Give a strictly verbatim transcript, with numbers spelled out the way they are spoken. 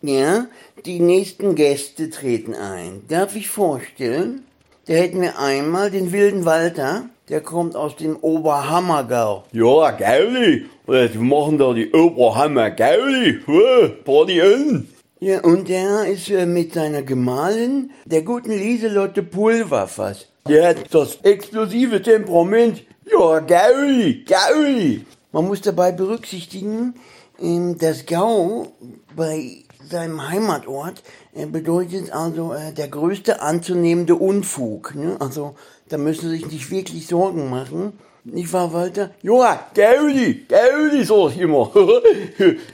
Ja, die nächsten Gäste treten ein. Darf ich vorstellen? Da hätten wir einmal den wilden Walter, der kommt aus dem Oberhammergau. Ja, Gauli, wir machen da die Oberhammer Gauli, Party an. Ja, und der ist äh, mit seiner Gemahlin, der guten Lieselotte Pulverfass. Der hat das explosive Temperament. Ja, Gauli, Gauli. Man muss dabei berücksichtigen, ähm, das Gau bei seinem Heimatort äh, bedeutet also äh, der größte anzunehmende Unfug. Ne? Also da müssen Sie sich nicht wirklich Sorgen machen. Nicht wahr, Walter? Ja, Gauli, Gauli, sag ich immer.